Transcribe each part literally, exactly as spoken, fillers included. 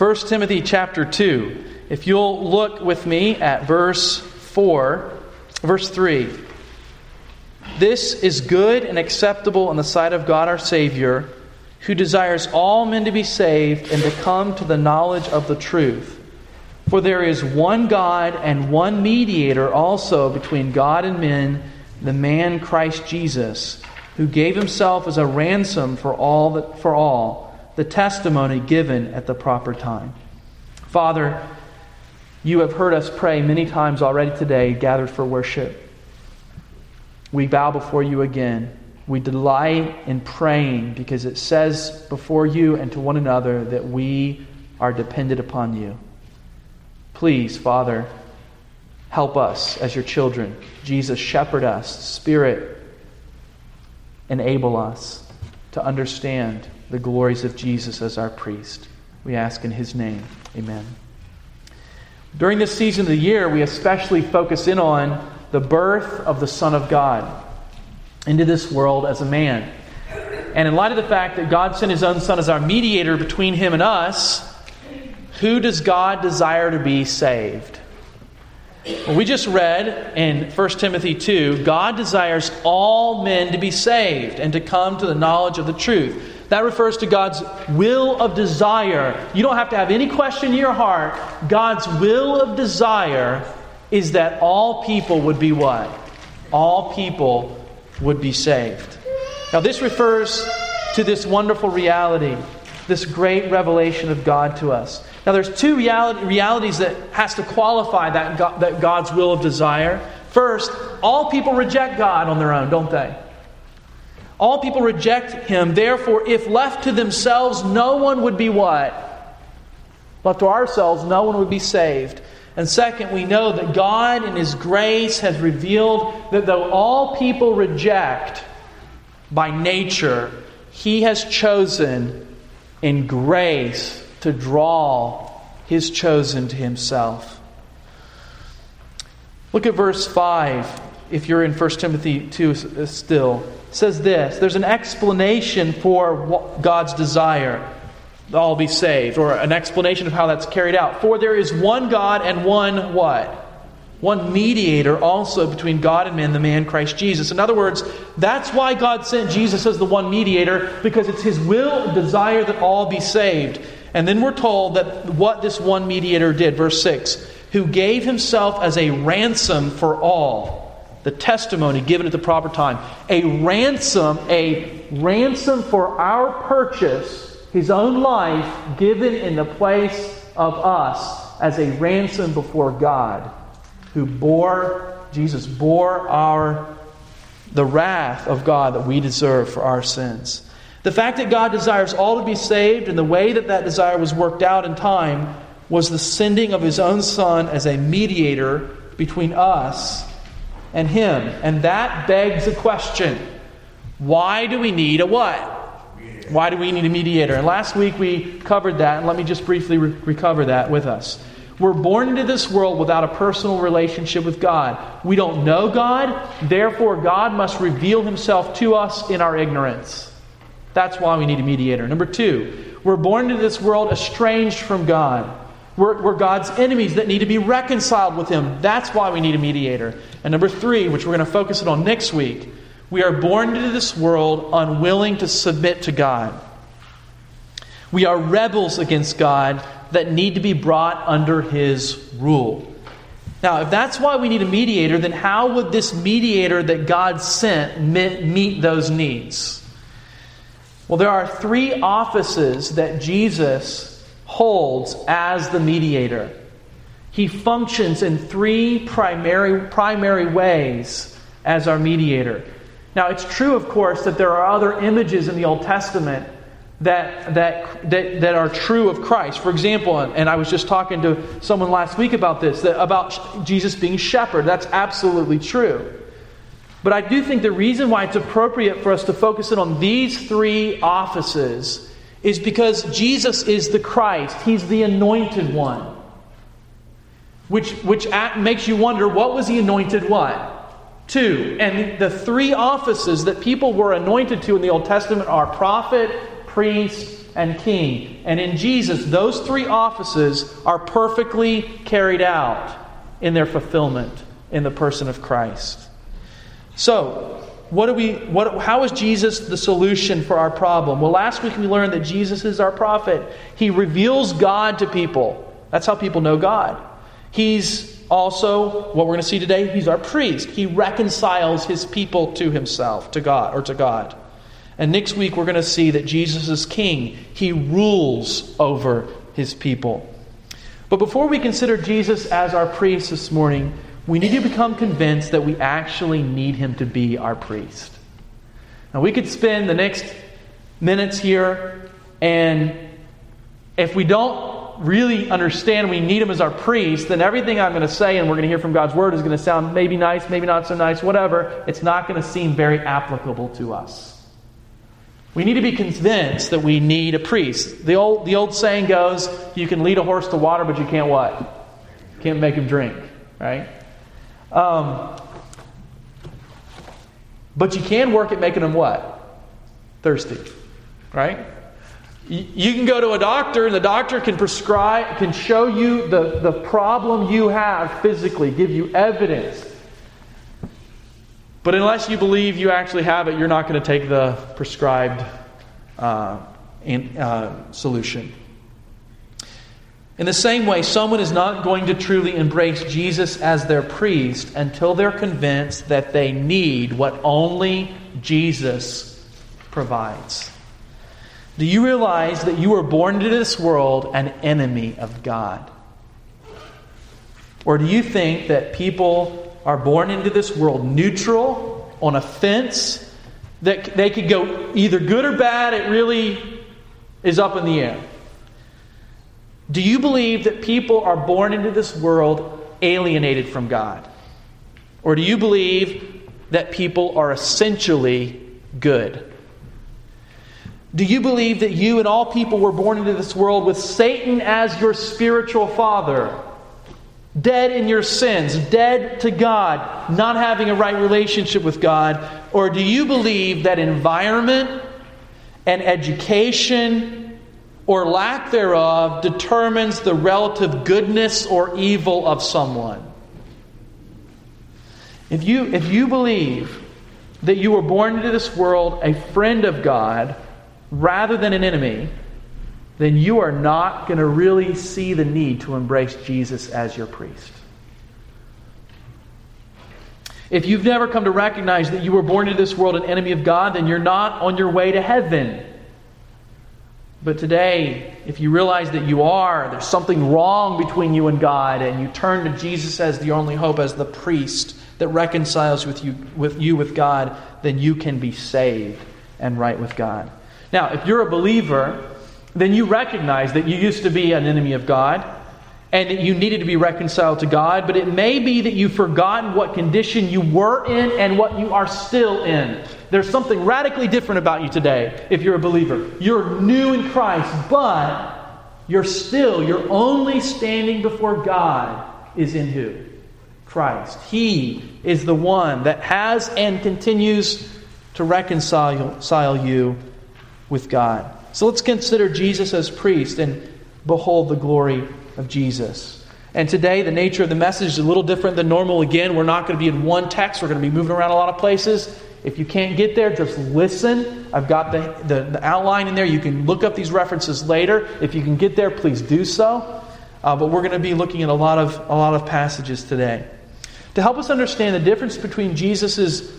First Timothy chapter two. If you'll look with me at verse four, verse three. This is good and acceptable in the sight of God our Savior, who desires all men to be saved and to come to the knowledge of the truth. For there is one God and one mediator also between God and men, the man Christ Jesus, who gave himself as a ransom for all, that, for all, the testimony given at the proper time. Father, you have heard us pray many times already today, gathered for worship. We bow before you again. We delight in praying because it says before you and to one another that we are dependent upon you. Please, Father, help us as your children. Jesus, shepherd us. Spirit, enable us to understand the glories of Jesus as our priest. We ask in His name. Amen. During this season of the year, we especially focus in on the birth of the Son of God into this world as a man. And in light of the fact that God sent His own Son as our mediator between Him and us, who does God desire to be saved? Well, we just read in First Timothy two, God desires all men to be saved and to come to the knowledge of the truth. That refers to God's will of desire. You don't have to have any question in your heart. God's will of desire is that all people would be what? All people would be saved. Now this refers to this wonderful reality, this great revelation of God to us. Now there's two reality, realities that has to qualify that, God, that God's will of desire. First, all people reject God on their own, don't they? All people reject Him. Therefore, if left to themselves, no one would be what? Left to ourselves, no one would be saved. And second, we know that God in His grace has revealed that though all people reject by nature, He has chosen in grace to draw His chosen to Himself. Look at verse five, if you're in First Timothy two still. It says this, there's an explanation for God's desire to all be saved, or an explanation of how that's carried out. For there is one God and one what? One mediator also between God and men, the man Christ Jesus. In other words, that's why God sent Jesus as the one mediator, because it's His will and desire that all be saved. And then we're told that what this one mediator did, verse six, who gave Himself as a ransom for all. The testimony given at the proper time. A ransom, a ransom for our purchase, His own life given in the place of us as a ransom before God, who bore, Jesus bore our, the wrath of God that we deserve for our sins. The fact that God desires all to be saved and the way that that desire was worked out in time was the sending of His own Son as a mediator between us and Him. And that begs a question. Why do we need a what? Why do we need a mediator? And last week we covered that, and let me just briefly re- recover that with us. We're born into this world without a personal relationship with God. We don't know God, therefore God must reveal Himself to us in our ignorance. That's why we need a mediator. Number two, we're born into this world estranged from God. We're, we're God's enemies that need to be reconciled with Him. That's why we need a mediator. And number three, which we're going to focus on next week, we are born into this world unwilling to submit to God. We are rebels against God that need to be brought under His rule. Now, if that's why we need a mediator, then how would this mediator that God sent meet those needs? Well, there are three offices that Jesus holds as the mediator. He functions in three primary primary ways as our mediator. Now, it's true, of course, that there are other images in the Old Testament that that that, that are true of Christ. For example, and I was just talking to someone last week about this, that about Jesus being shepherd. That's absolutely true. But I do think the reason why it's appropriate for us to focus in on these three offices is because Jesus is the Christ. He's the anointed one. Which, which makes you wonder, what was He anointed what? To. And the three offices that people were anointed to in the Old Testament are prophet, priest, and king. And in Jesus, those three offices are perfectly carried out in their fulfillment in the person of Christ. So, what do we? What? How is Jesus the solution for our problem? Well, last week we learned that Jesus is our prophet. He reveals God to people. That's how people know God. He's also, what we're going to see today, he's our priest. He reconciles his people to himself, to God, or to God. And next week we're going to see that Jesus is king. He rules over his people. But before we consider Jesus as our priest this morning, we need to become convinced that we actually need him to be our priest. Now, we could spend the next minutes here, and if we don't really understand we need him as our priest, then everything I'm going to say and we're going to hear from God's word is going to sound maybe nice, maybe not so nice, whatever. It's not going to seem very applicable to us. We need to be convinced that we need a priest. The old, the old saying goes, you can lead a horse to water, but you can't what? You can't make him drink, right? Um, but you can work at making him what? Thirsty, right? You can go to a doctor, and the doctor can prescribe, can show you the, the problem you have physically, give you evidence. But unless you believe you actually have it, you're not going to take the prescribed uh, in, uh, solution. In the same way, someone is not going to truly embrace Jesus as their priest until they're convinced that they need what only Jesus provides. Do you realize that you were born into this world an enemy of God? Or do you think that people are born into this world neutral, on a fence, that they could go either good or bad? It really is up in the air. Do you believe that people are born into this world alienated from God? Or do you believe that people are essentially good? Do you believe that you and all people were born into this world with Satan as your spiritual father? Dead in your sins, dead to God, not having a right relationship with God? Or do you believe that environment and education or lack thereof determines the relative goodness or evil of someone? If you, if you believe that you were born into this world a friend of God rather than an enemy, then you are not going to really see the need to embrace Jesus as your priest. If you've never come to recognize that you were born into this world an enemy of God, then you're not on your way to heaven. But today, if you realize that you are, there's something wrong between you and God, and you turn to Jesus as the only hope, as the priest that reconciles with you with you with God, then you can be saved and right with God. Now, if you're a believer, then you recognize that you used to be an enemy of God and that you needed to be reconciled to God, but it may be that you've forgotten what condition you were in and what you are still in. There's something radically different about you today if you're a believer. You're new in Christ, but you're still, your only standing before God is in who? Christ. He is the one that has and continues to reconcile you with God. So let's consider Jesus as priest and behold the glory of Jesus. And today the nature of the message is a little different than normal. Again, we're not going to be in one text. We're going to be moving around a lot of places. If you can't get there, just listen. I've got the, the, the outline in there. You can look up these references later. If you can get there, please do so. Uh, but we're going to be looking at a lot of a lot of passages today. To help us understand the difference between Jesus's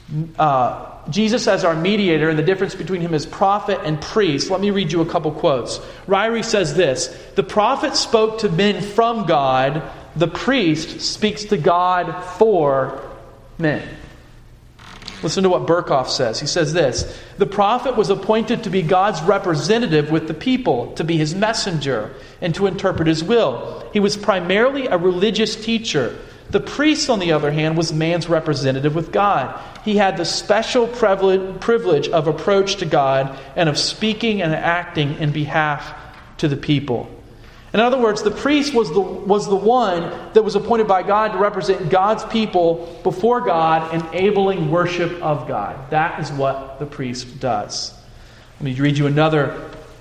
uh, Jesus as our mediator and the difference between him as prophet and priest, let me read you a couple quotes. Ryrie says this: the prophet spoke to men from God. The priest speaks to God for men. Listen to what Burkhoff says. He says this: the prophet was appointed to be God's representative with the people, to be his messenger, and to interpret his will. He was primarily a religious teacher. The priest, on the other hand, was man's representative with God. He had the special privilege of approach to God and of speaking and acting in behalf to the people. In other words, the priest was the, was the one that was appointed by God to represent God's people before God, enabling worship of God. That is what the priest does. Let me read you another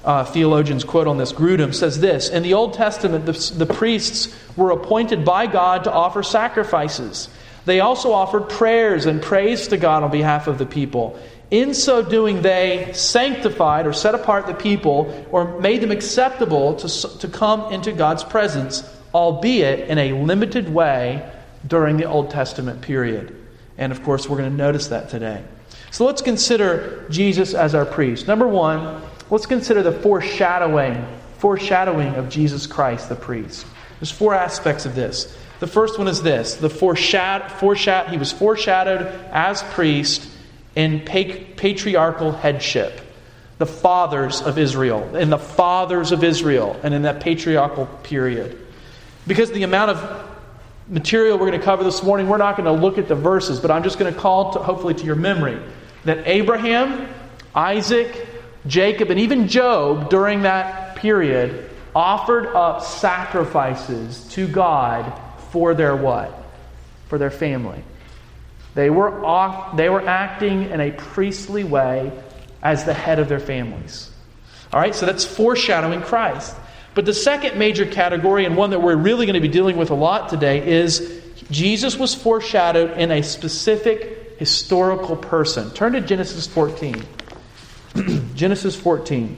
uh, theologian's quote on this, Grudem, says this: in the Old Testament, the, the priests were appointed by God to offer sacrifices. They also offered prayers and praise to God on behalf of the people. In so doing, they sanctified or set apart the people or made them acceptable to, to come into God's presence, albeit in a limited way during the Old Testament period. And of course, we're going to notice that today. So let's consider Jesus as our priest. Number one, let's consider the foreshadowing, foreshadowing of Jesus Christ, the priest. There's four aspects of this. The first one is this: the foreshad- foreshad- he was foreshadowed as priest in pa- patriarchal headship. The fathers of Israel, in the fathers of Israel, and in that patriarchal period. Because the amount of material we're going to cover this morning, we're not going to look at the verses, but I'm just going to call to, hopefully to your memory that Abraham, Isaac, Jacob, and even Job during that period offered up sacrifices to God for their what? For their family. They were off, they were acting in a priestly way as the head of their families. All right, so that's foreshadowing Christ. But the second major category, and one that we're really going to be dealing with a lot today, is Jesus was foreshadowed in a specific historical person. Turn to Genesis fourteen. Genesis fourteen.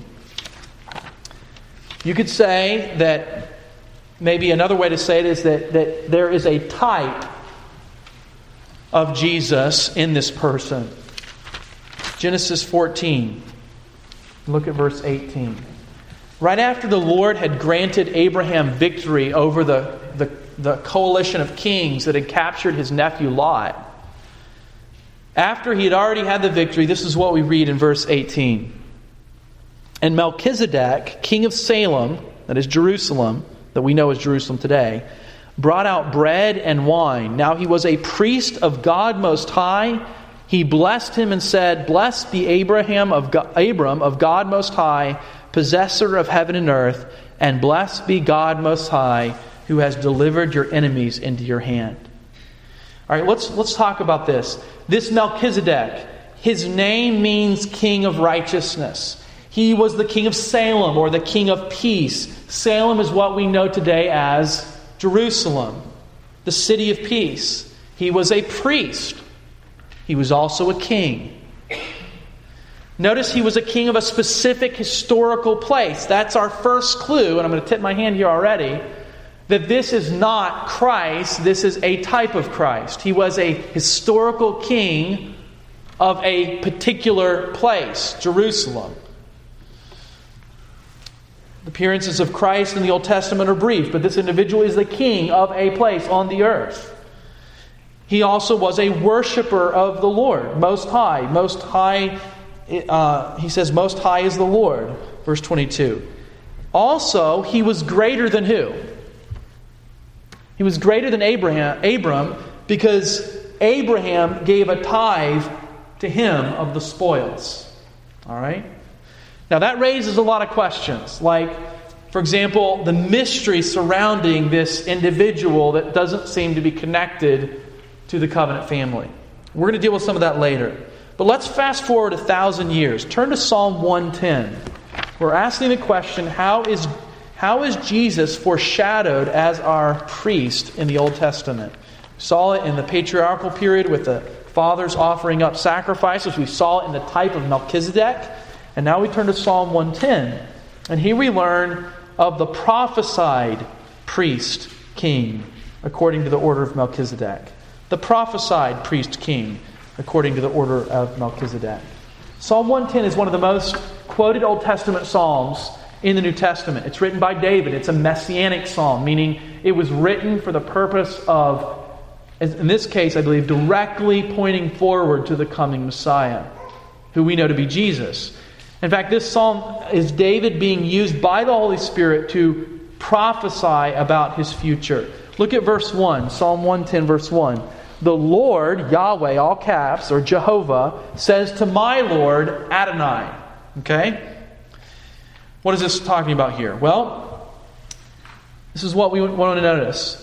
You could say that, maybe another way to say it is that, that there is a type of Jesus in this person. Genesis fourteen. Look at verse eighteen. Right after the Lord had granted Abraham victory over the, the, the coalition of kings that had captured his nephew Lot, after he had already had the victory, this is what we read in verse eighteen. And Melchizedek, king of Salem, that is Jerusalem, that we know as Jerusalem today, brought out bread and wine. Now he was a priest of God Most High. He blessed him and said, "Blessed be Abraham of God, Abram of God Most High, possessor of heaven and earth, and blessed be God Most High, who has delivered your enemies into your hand." All right, let's let's talk about this. This Melchizedek, his name means king of righteousness. He was the king of Salem, or the king of peace. Salem is what we know today as Jerusalem, the city of peace. He was a priest. He was also a king. Notice he was a king of a specific historical place. That's our first clue, and I'm going to tip my hand here already, that this is not Christ, this is a type of Christ. He was a historical king of a particular place, Jerusalem. The appearances of Christ in the Old Testament are brief, but this individual is the king of a place on the earth. He also was a worshiper of the Lord, Most High. Most High, uh, he says, Most High is the Lord, verse twenty-two. Also, he was greater than who? He was greater than Abraham, Abram because Abraham gave a tithe to him of the spoils. All right? Now that raises a lot of questions. Like, for example, the mystery surrounding this individual that doesn't seem to be connected to the covenant family. We're going to deal with some of that later. But let's fast forward a thousand years. Turn to Psalm one ten. We're asking the question, how is How is Jesus foreshadowed as our priest in the Old Testament? We saw it in the patriarchal period with the fathers offering up sacrifices. We saw it in the type of Melchizedek. And now we turn to Psalm one ten. And here we learn of the prophesied priest king according to the order of Melchizedek. The prophesied priest king according to the order of Melchizedek. Psalm one ten is one of the most quoted Old Testament psalms in the New Testament. It's written by David. It's a messianic psalm, meaning it was written for the purpose of, in this case, I believe, directly pointing forward to the coming Messiah, who we know to be Jesus. In fact, this psalm is David being used by the Holy Spirit to prophesy about his future. Look at verse one, Psalm one ten, verse one. The Lord, Yahweh, all caps, or Jehovah, says to my Lord, Adonai. Okay? What is this talking about here? Well, this is what we want to notice.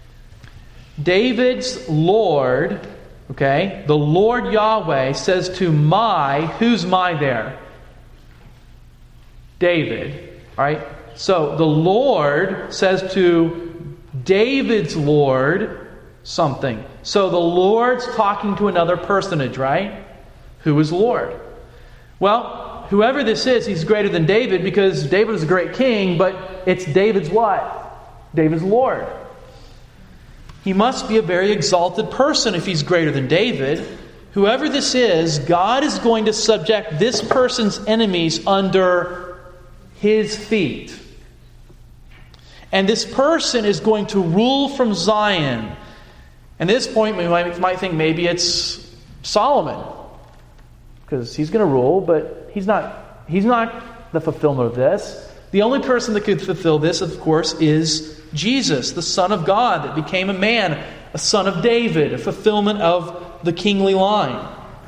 David's Lord, okay, the Lord Yahweh says to my, who's my there? David. All right? So the Lord says to David's Lord something. So the Lord's talking to another personage, right? Who is Lord? Well, whoever this is, he's greater than David because David was a great king, but it's David's what? David's Lord. He must be a very exalted person if he's greater than David. Whoever this is, God is going to subject this person's enemies under his feet. And this person is going to rule from Zion. And at this point, we might, might think maybe it's Solomon, because he's going to rule, but he's not, he's not the fulfillment of this. The only person that could fulfill this, of course, is Jesus, the Son of God that became a man, a son of David, a fulfillment of the kingly line.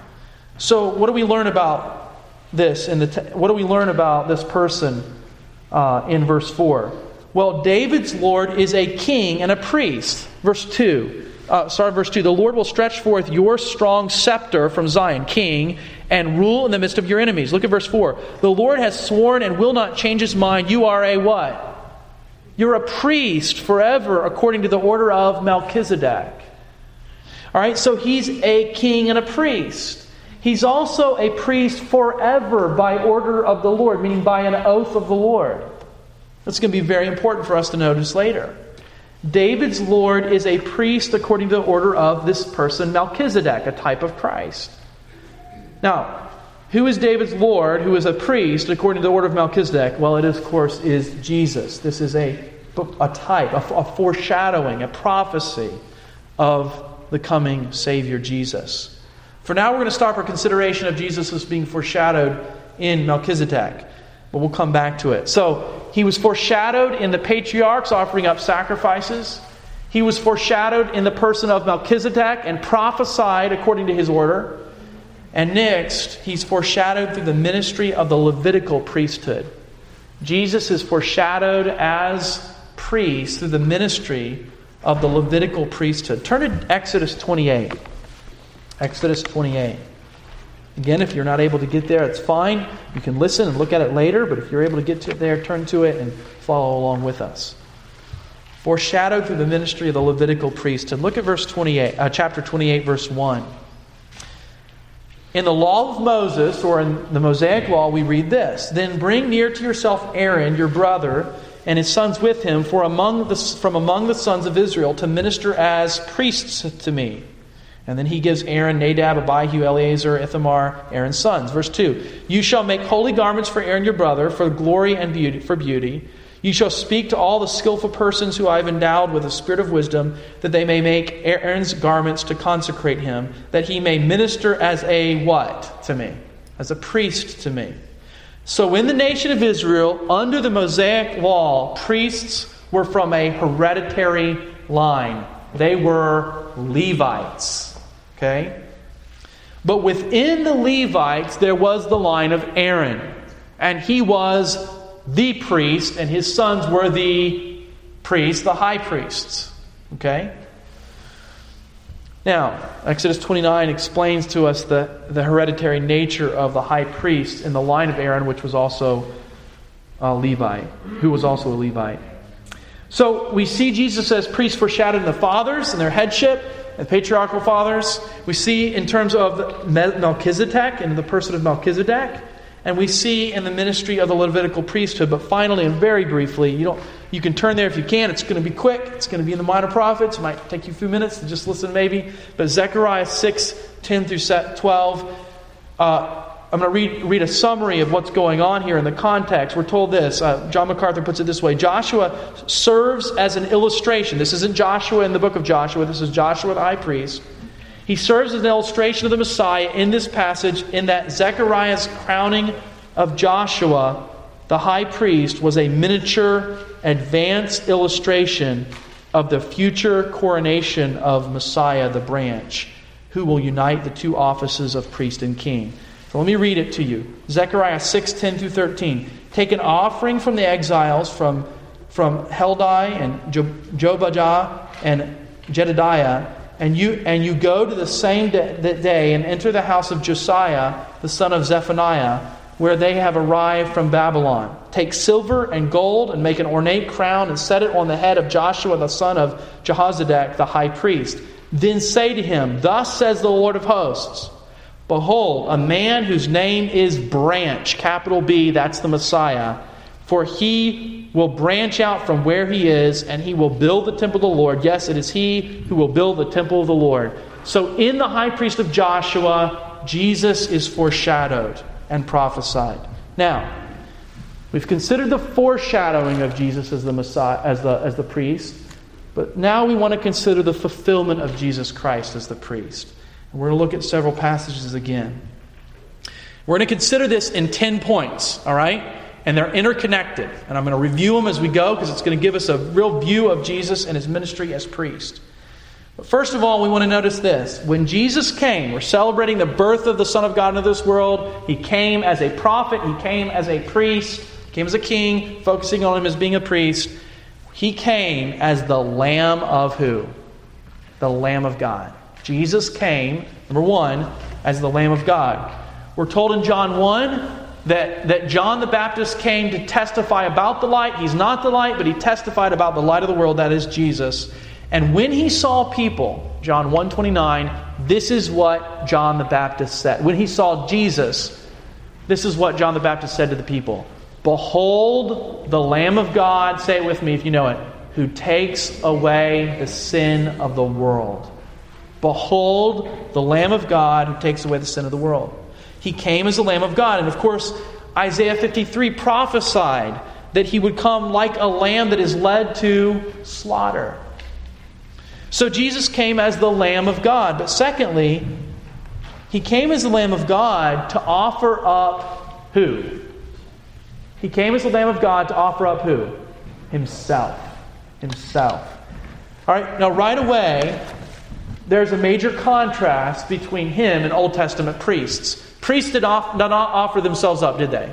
So what do we learn about this? In the te- what do we learn about this person uh, in verse four? Well, David's Lord is a king and a priest. Verse two. Uh, sorry, verse two. The Lord will stretch forth your strong scepter from Zion, king, and rule in the midst of your enemies. Look at verse four. The Lord has sworn and will not change his mind. You are a what? You're a priest forever according to the order of Melchizedek. All right, so he's a king and a priest. He's also a priest forever by order of the Lord, meaning by an oath of the Lord. That's going to be very important for us to notice later. David's Lord is a priest according to the order of this person, Melchizedek, a type of Christ. Now, who is David's Lord, who is a priest according to the order of Melchizedek? Well, it, is, of course, is Jesus. This is a, a type, a, a foreshadowing, a prophecy of the coming Savior, Jesus. For now, we're going to stop our consideration of Jesus as being foreshadowed in Melchizedek. But we'll come back to it. So, he was foreshadowed in the patriarchs offering up sacrifices. He was foreshadowed in the person of Melchizedek and prophesied according to his order. And next, he's foreshadowed through the ministry of the Levitical priesthood. Jesus is foreshadowed as priest through the ministry of the Levitical priesthood. Turn to Exodus twenty-eight. Exodus twenty-eight. Again, if you're not able to get there, it's fine. You can listen and look at it later, but if you're able to get to there, turn to it and follow along with us. Foreshadowed through the ministry of the Levitical priesthood. Look at verse twenty-eight, uh, chapter twenty-eight, verse one. In the law of Moses, or in the Mosaic law, we read this: Then bring near to yourself Aaron, your brother, and his sons with him, for among the, from among the sons of Israel, to minister as priests to me. And then he gives Aaron, Nadab, Abihu, Eleazar, Ithamar, Aaron's sons. Verse two. You shall make holy garments for Aaron your brother, for glory and beauty, for beauty. You shall speak to all the skillful persons who I have endowed with a spirit of wisdom, that they may make Aaron's garments to consecrate him, that he may minister as a what to me? As a priest to me. So in the nation of Israel, under the Mosaic law, priests were from a hereditary line. They were Levites. Okay? But within the Levites, there was the line of Aaron. And he was the priest, and his sons were the priests, the high priests. Okay? Now, Exodus twenty-nine explains to us the, the hereditary nature of the high priest in the line of Aaron, which was also a Levite, who was also a Levite. So we see Jesus as priest foreshadowed in the fathers and their headship, the patriarchal fathers. We see in terms of Melchizedek, in the person of Melchizedek. And we see in the ministry of the Levitical priesthood. But finally, and very briefly, you don't you can turn there if you can. It's going to be quick. It's going to be in the Minor Prophets. It might take you a few minutes to just listen maybe. But Zechariah six, ten through twelve. Uh, I'm going to read, read a summary of what's going on here in the context. We're told this. Uh, John MacArthur puts it this way. Joshua serves as an illustration. This isn't Joshua in the book of Joshua. This is Joshua the high priest. He serves as an illustration of the Messiah in this passage, in that Zechariah's crowning of Joshua, the high priest, was a miniature, advanced illustration of the future coronation of Messiah, the branch, who will unite the two offices of priest and king. So let me read it to you. Zechariah six, ten through thirteen. Take an offering from the exiles from, from Heldai and jo- Jobajah and Jedediah, And you and you go to the same day, day and enter the house of Josiah, the son of Zephaniah, where they have arrived from Babylon. Take silver and gold and make an ornate crown and set it on the head of Joshua the son of Jehozadak the high priest. Then say to him, thus says the Lord of hosts, behold, a man whose name is Branch, capital B, that's the Messiah, for he will branch out from where he is, and he will build the temple of the Lord. Yes, it is he who will build the temple of the Lord. So in the high priest of Joshua, Jesus is foreshadowed and prophesied. Now, we've considered the foreshadowing of Jesus as the Messiah, as the, as the priest, but now we want to consider the fulfillment of Jesus Christ as the priest. And we're going to look at several passages again. We're going to consider this in ten points, all right? And they're interconnected. And I'm going to review them as we go because it's going to give us a real view of Jesus and his ministry as priest. But first of all, we want to notice this. When Jesus came, we're celebrating the birth of the Son of God into this world. He came as a prophet. He came as a priest. He came as a king, focusing on him as being a priest. He came as the Lamb of who? The Lamb of God. Jesus came, number one, as the Lamb of God. We're told in John one that, that John the Baptist came to testify about the light. He's not the light, but he testified about the light of the world, that is Jesus. And when he saw people, John one twenty-nine, this is what John the Baptist said. When he saw Jesus, this is what John the Baptist said to the people. Behold the Lamb of God, say it with me if you know it, who takes away the sin of the world. Behold the Lamb of God who takes away the sin of the world. He came as the Lamb of God. And of course, Isaiah fifty-three prophesied that he would come like a lamb that is led to slaughter. So Jesus came as the Lamb of God. But secondly, he came as the Lamb of God to offer up who? He came as the Lamb of God to offer up who? Himself. Himself. All right, now right away, there's a major contrast between him and Old Testament priests. Priests did, off, did not offer themselves up, did they?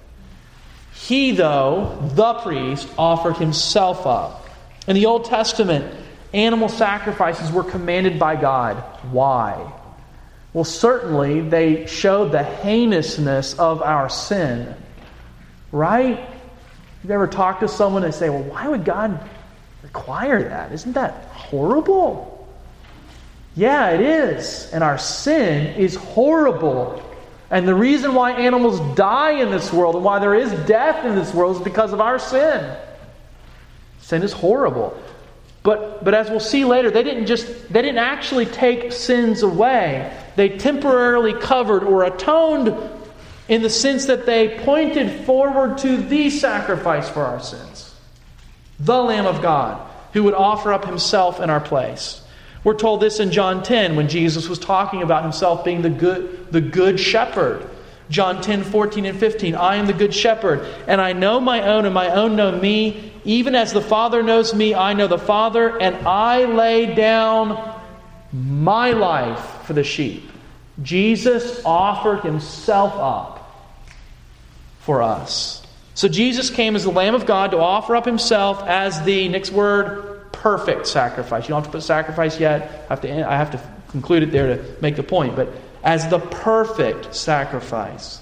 He, though, the priest, offered himself up. In the Old Testament, animal sacrifices were commanded by God. Why? Well, certainly they showed the heinousness of our sin. Right? You've ever talked to someone and say, well, why would God require that? Isn't that horrible? Yeah, it is. And our sin is horrible. And the reason why animals die in this world and why there is death in this world is because of our sin. Sin is horrible. But but as we'll see later, they didn't just they didn't actually take sins away. They temporarily covered or atoned in the sense that they pointed forward to the sacrifice for our sins. The Lamb of God, who would offer up himself in our place. We're told this in John ten when Jesus was talking about himself being the good, the good shepherd. John ten, fourteen and fifteen. I am the good shepherd, and I know my own, and my own know me. Even as the Father knows me, I know the Father, and I lay down my life for the sheep. Jesus offered himself up for us. So Jesus came as the Lamb of God to offer up himself as the, next word, perfect sacrifice. You don't have to put sacrifice yet. I have to, I have to conclude it there to make the point. But as the perfect sacrifice.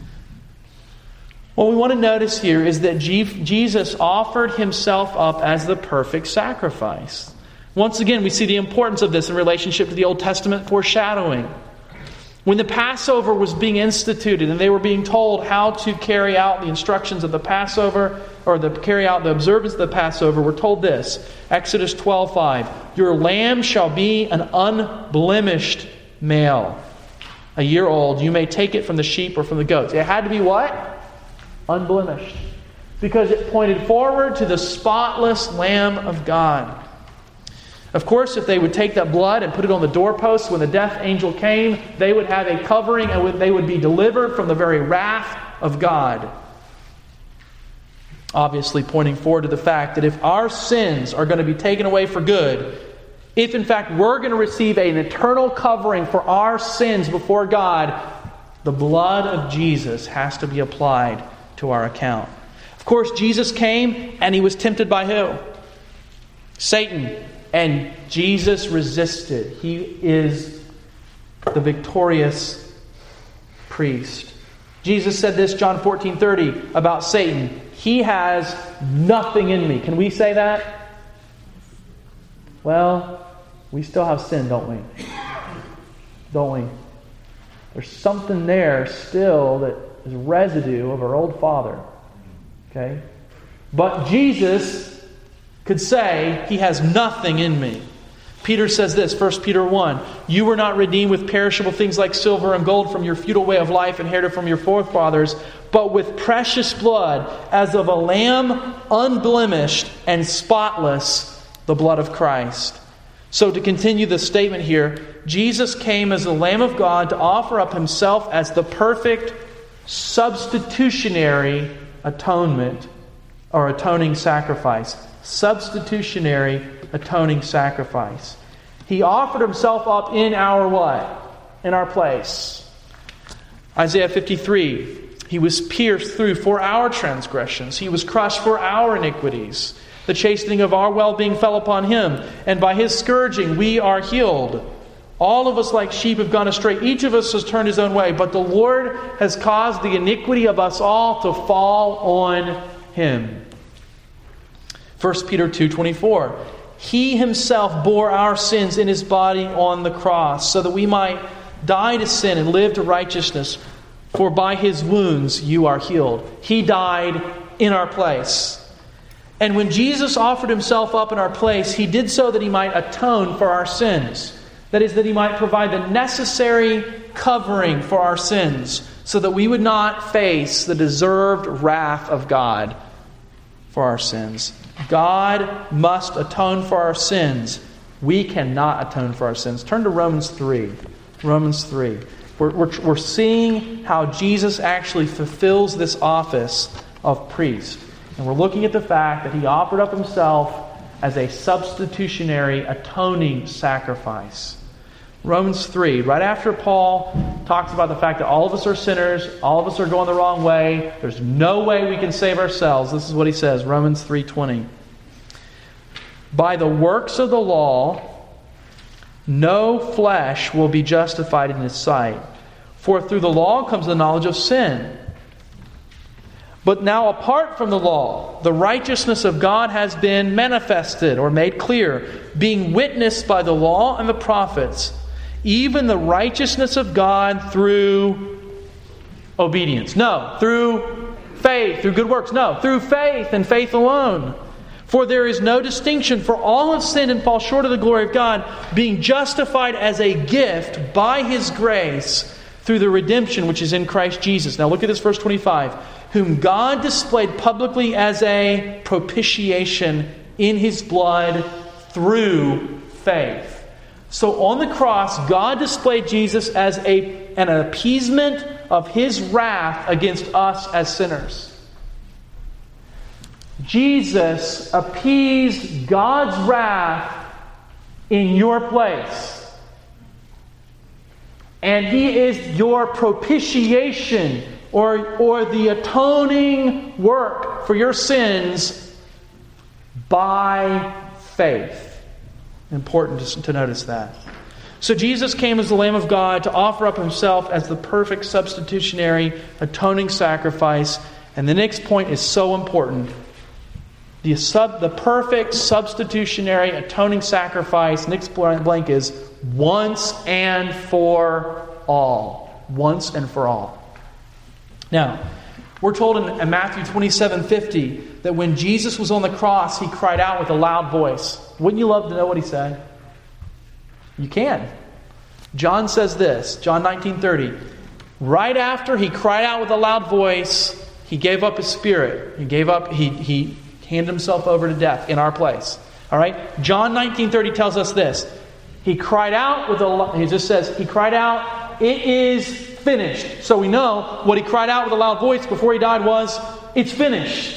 What we want to notice here is that Jesus offered himself up as the perfect sacrifice. Once again, we see the importance of this in relationship to the Old Testament foreshadowing. When the Passover was being instituted and they were being told how to carry out the instructions of the Passover or the carry out the observance of the Passover, we're told this. Exodus twelve five. Your lamb shall be an unblemished male, a year old. You may take it from the sheep or from the goats. It had to be what? Unblemished. Because it pointed forward to the spotless Lamb of God. Of course, if they would take that blood and put it on the doorpost when the death angel came, they would have a covering and they would be delivered from the very wrath of God. Obviously pointing forward to the fact that if our sins are going to be taken away for good, if in fact we're going to receive an eternal covering for our sins before God, the blood of Jesus has to be applied to our account. Of course, Jesus came and he was tempted by who? Satan. And Jesus resisted. He is the victorious priest. Jesus said this, John fourteen thirty, about Satan. He has nothing in me. Can we say that? Well, we still have sin, don't we? Don't we? There's something there still that is residue of our old father. Okay? But Jesus could say, He has nothing in me. Peter says this, First Peter one, you were not redeemed with perishable things like silver and gold from your futile way of life inherited from your forefathers, but with precious blood, as of a lamb unblemished and spotless, the blood of Christ. So to continue the statement here, Jesus came as the Lamb of God to offer up Himself as the perfect substitutionary atonement or atoning sacrifice. Substitutionary atoning sacrifice. He offered Himself up in our what? In our place. Isaiah fifty-three. He was pierced through for our transgressions. He was crushed for our iniquities. The chastening of our well-being fell upon Him, and by His scourging we are healed. All of us like sheep have gone astray. Each of us has turned his own way, but the Lord has caused the iniquity of us all to fall on Him. First Peter two twenty-four. He Himself bore our sins in His body on the cross, so that we might die to sin and live to righteousness. For by His wounds you are healed. He died in our place. And when Jesus offered Himself up in our place, He did so that He might atone for our sins. That is, that He might provide the necessary covering for our sins, so that we would not face the deserved wrath of God for our sins. God must atone for our sins. We cannot atone for our sins. Turn to Romans three. Romans three. We're, we're, we're seeing how Jesus actually fulfills this office of priest. And we're looking at the fact that He offered up Himself as a substitutionary atoning sacrifice. Romans three, right after Paul talks about the fact that all of us are sinners, all of us are going the wrong way, there's no way we can save ourselves. This is what he says, Romans three twenty. By the works of the law, no flesh will be justified in His sight. For through the law comes the knowledge of sin. But now apart from the law, the righteousness of God has been manifested or made clear, being witnessed by the law and the prophets, even the righteousness of God through obedience. No, through faith, through good works. No, through faith and faith alone. For there is no distinction, for all have sinned and fall short of the glory of God, being justified as a gift by His grace through the redemption which is in Christ Jesus. Now look at this verse twenty-five. Whom God displayed publicly as a propitiation in His blood through faith. So on the cross, God displayed Jesus as a, an appeasement of His wrath against us as sinners. Jesus appeased God's wrath in your place. And He is your propitiation, or, or the atoning work for your sins by faith. Important to, to notice that. So Jesus came as the Lamb of God to offer up Himself as the perfect substitutionary atoning sacrifice. And the next point is so important. The, sub, the perfect substitutionary atoning sacrifice, next blank is once and for all. Once and for all. Now, we're told in, in Matthew twenty-seven fifty that when Jesus was on the cross, He cried out with a loud voice. Wouldn't you love to know what He said? You can. John says this, John nineteen thirty. Right after He cried out with a loud voice, He gave up His spirit. He gave up, He, he handed Himself over to death in our place. All right? John nineteen thirty tells us this. He cried out with a, he just says, He cried out, it is finished. So we know what He cried out with a loud voice before He died was, it's finished.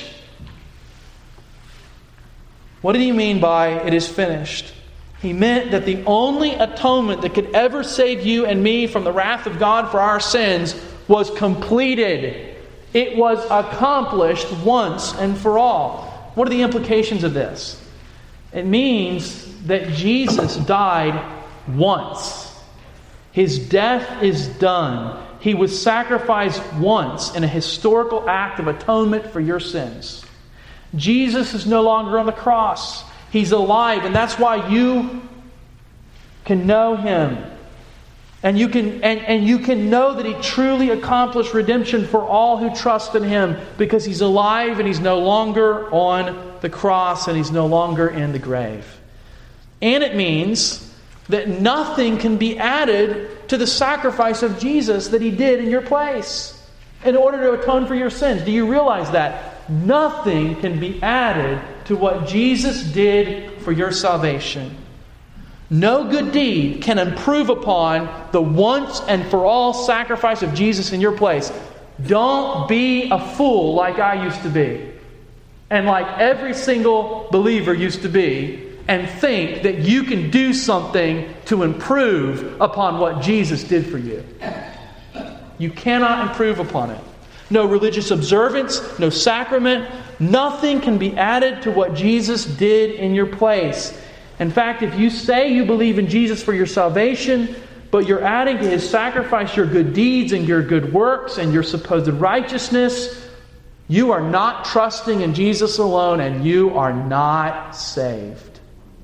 What did He mean by it is finished? He meant that the only atonement that could ever save you and me from the wrath of God for our sins was completed. It was accomplished once and for all. What are the implications of this? It means that Jesus died once. His death is done. He was sacrificed once in a historical act of atonement for your sins. Jesus is no longer on the cross. He's alive, and that's why you can know Him. And you can and, and you can know that He truly accomplished redemption for all who trust in Him, because He's alive and He's no longer on the cross and He's no longer in the grave. And it means that nothing can be added to the sacrifice of Jesus that He did in your place in order to atone for your sins. Do you realize that? Nothing can be added to what Jesus did for your salvation. No good deed can improve upon the once and for all sacrifice of Jesus in your place. Don't be a fool like I used to be, and like every single believer used to be, and think that you can do something to improve upon what Jesus did for you. You cannot improve upon it. No religious observance, no sacrament, nothing can be added to what Jesus did in your place. In fact, if you say you believe in Jesus for your salvation, but you're adding to His sacrifice your good deeds and your good works and your supposed righteousness, you are not trusting in Jesus alone, and you are not saved.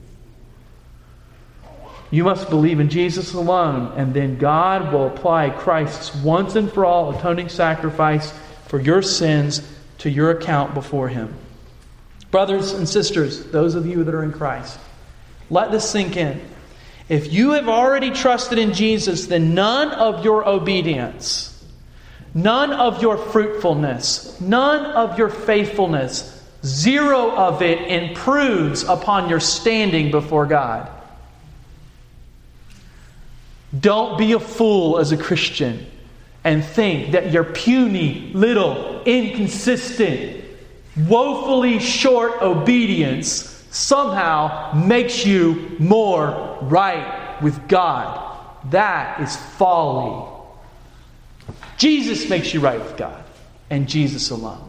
You must believe in Jesus alone, and then God will apply Christ's once and for all atoning sacrifice for your sins to your account before Him. Brothers and sisters, those of you that are in Christ, let this sink in. If you have already trusted in Jesus, then none of your obedience, none of your fruitfulness, none of your faithfulness, zero of it improves upon your standing before God. Don't be a fool as a Christian and think that your puny, little, inconsistent, woefully short obedience somehow makes you more right with God. That is folly. Jesus makes you right with God, and Jesus alone.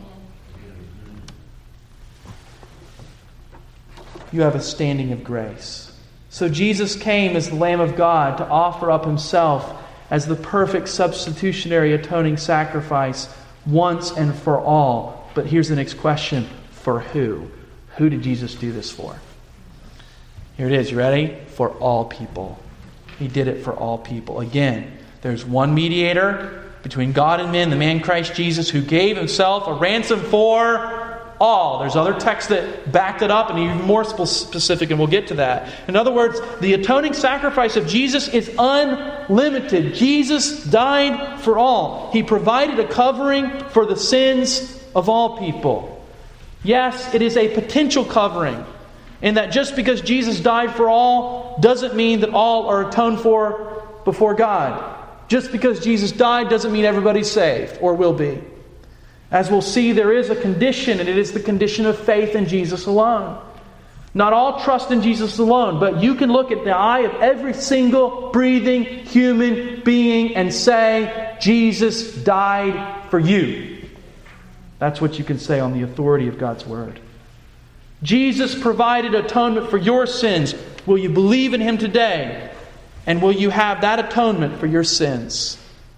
You have a standing of grace. So Jesus came as the Lamb of God to offer up Himself as the perfect substitutionary atoning sacrifice once and for all. But here's the next question. For who? Who did Jesus do this for? Here it is. You ready? For all people. He did it for all people. Again, there's one mediator between God and men, the man Christ Jesus, who gave Himself a ransom for all. There's other texts that back that up and even more specific, and we'll get to that. In other words, the atoning sacrifice of Jesus is unlimited. Jesus died for all. He provided a covering for the sins of all people. Yes, it is a potential covering, in that just because Jesus died for all doesn't mean that all are atoned for before God. Just because Jesus died doesn't mean everybody's saved or will be. As we'll see, there is a condition, and it is the condition of faith in Jesus alone. Not all trust in Jesus alone, but you can look at the eye of every single breathing human being and say, Jesus died for you. That's what you can say on the authority of God's Word. Jesus provided atonement for your sins. Will you believe in Him today? And will you have that atonement for your sins?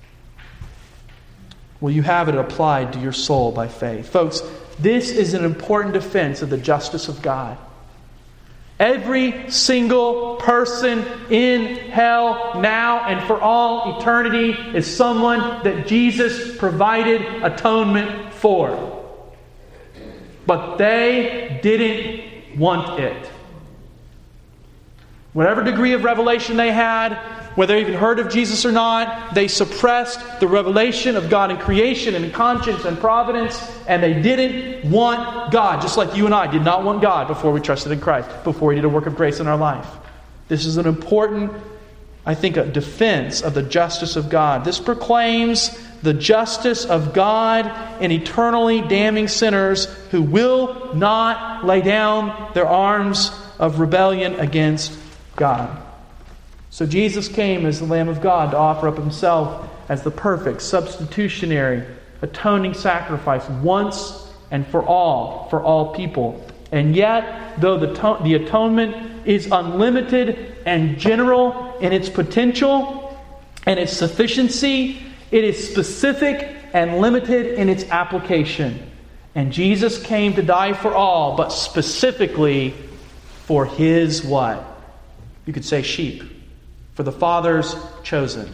Will you have it applied to your soul by faith? Folks, this is an important defense of the justice of God. Every single person in hell now and for all eternity is someone that Jesus provided atonement for. But they didn't want it. Whatever degree of revelation they had, whether they even heard of Jesus or not, they suppressed the revelation of God in creation and in conscience and providence, and they didn't want God, just like you and I did not want God before we trusted in Christ, before He did a work of grace in our life. This is an important, I think, a defense of the justice of God. This proclaims the justice of God in eternally damning sinners who will not lay down their arms of rebellion against God. So Jesus came as the Lamb of God to offer up Himself as the perfect substitutionary atoning sacrifice once and for all, for all people. And yet, though the, to- the atonement is unlimited and general in its potential and its sufficiency, It is specific and limited in its application. And Jesus came to die for all, but specifically for His what? You could say sheep. For the Father's chosen.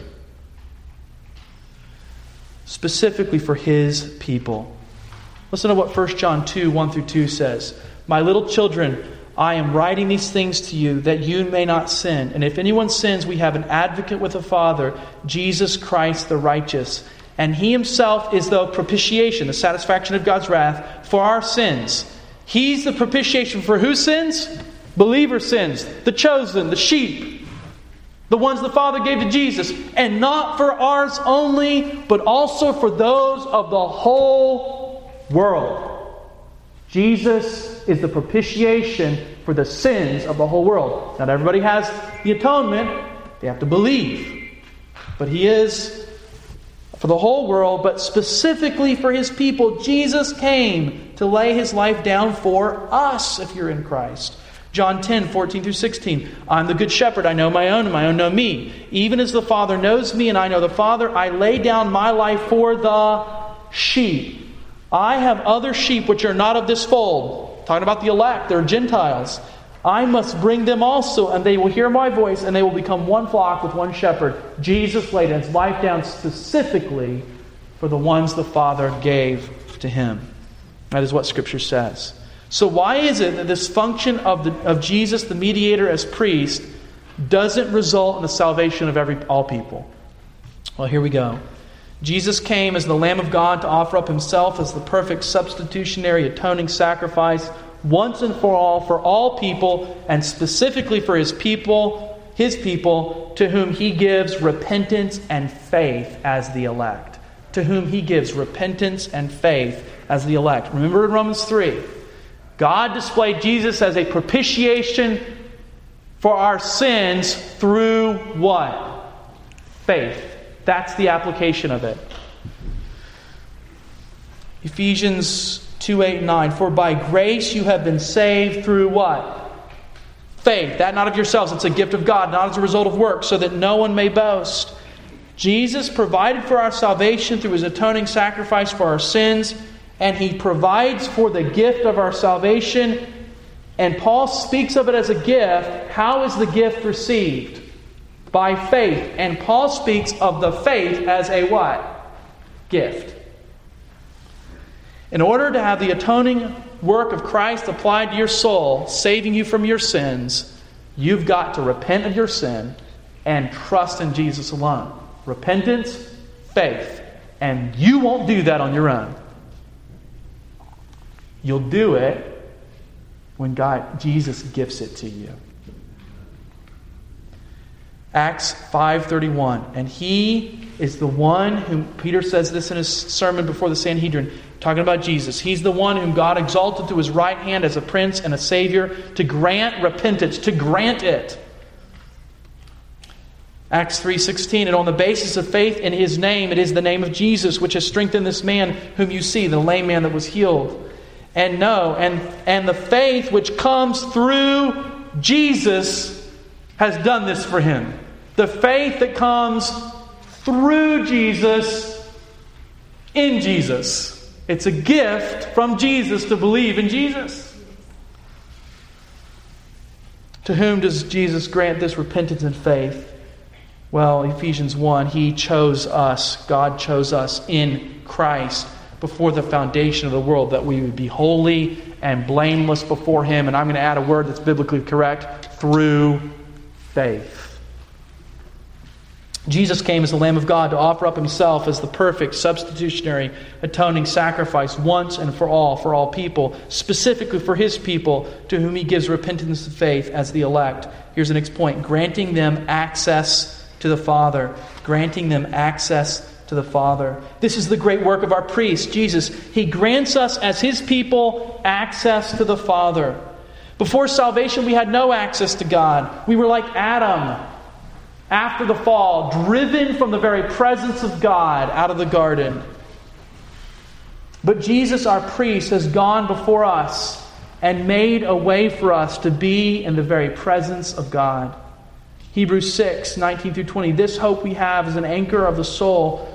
Specifically for His people. Listen to what First John two, one through two says. My little children, I am writing these things to you that you may not sin. And if anyone sins, we have an advocate with the Father, Jesus Christ the righteous. And He Himself is the propitiation, the satisfaction of God's wrath for our sins. He's the propitiation for whose sins? Believer sins. The chosen, the sheep. The ones the Father gave to Jesus. And not for ours only, but also for those of the whole world. Jesus is the propitiation for the sins of the whole world. Not everybody has the atonement. They have to believe. But He is for the whole world, but specifically for His people. Jesus came to lay His life down for us if you're in Christ. John ten, fourteen through sixteen. I'm the good shepherd. I know my own, and my own know me. Even as the Father knows me, and I know the Father, I lay down my life for the sheep. I have other sheep which are not of this fold. Talking about the elect, they're Gentiles. I must bring them also, and they will hear my voice, and they will become one flock with one shepherd. Jesus laid His life down specifically for the ones the Father gave to Him. That is what Scripture says. So why is it that this function of, the, of Jesus, the mediator as priest, doesn't result in the salvation of every all people? Well, here we go. Jesus came as the Lamb of God to offer up Himself as the perfect substitutionary atoning sacrifice once and for all for all people, and specifically for His people, His people, to whom He gives repentance and faith as the elect. To whom He gives repentance and faith as the elect. Remember in Romans three, God displayed Jesus as a propitiation for our sins through what? Faith. That's the application of it. Ephesians two, eight, nine. For by grace you have been saved through what? Faith. That not of yourselves. It's a gift of God, not as a result of works, so that no one may boast. Jesus provided for our salvation through His atoning sacrifice for our sins, and He provides for the gift of our salvation. And Paul speaks of it as a gift. How is the gift received? By faith. And Paul speaks of the faith as a what? Gift. In order to have the atoning work of Christ applied to your soul, saving you from your sins, you've got to repent of your sin and trust in Jesus alone. Repentance, faith. And you won't do that on your own. You'll do it when God, Jesus gifts it to you. Acts five thirty-one. And He is the one whom, Peter says this in his sermon before the Sanhedrin, talking about Jesus. He's the one whom God exalted to His right hand as a prince and a savior to grant repentance, to grant it. Acts three sixteen. And on the basis of faith in His name, it is the name of Jesus which has strengthened this man whom you see, the lame man that was healed. And no, and, and the faith which comes through Jesus has done this for him. The faith that comes through Jesus, in Jesus. It's a gift from Jesus to believe in Jesus. To whom does Jesus grant this repentance and faith? Well, Ephesians one, He chose us. God chose us in Christ before the foundation of the world, that we would be holy and blameless before Him. And I'm going to add a word that's biblically correct, through faith. Jesus came as the Lamb of God to offer up Himself as the perfect substitutionary atoning sacrifice once and for all, for all people, specifically for His people, to whom He gives repentance and faith as the elect. Here's the next point: granting them access to the Father. Granting them access to the Father. This is the great work of our priest, Jesus. He grants us as His people access to the Father. Before salvation, we had no access to God. We were like Adam after the fall, driven from the very presence of God out of the garden. But Jesus, our priest, has gone before us and made a way for us to be in the very presence of God. Hebrews six, nineteen through twenty. This hope we have is an anchor of the soul,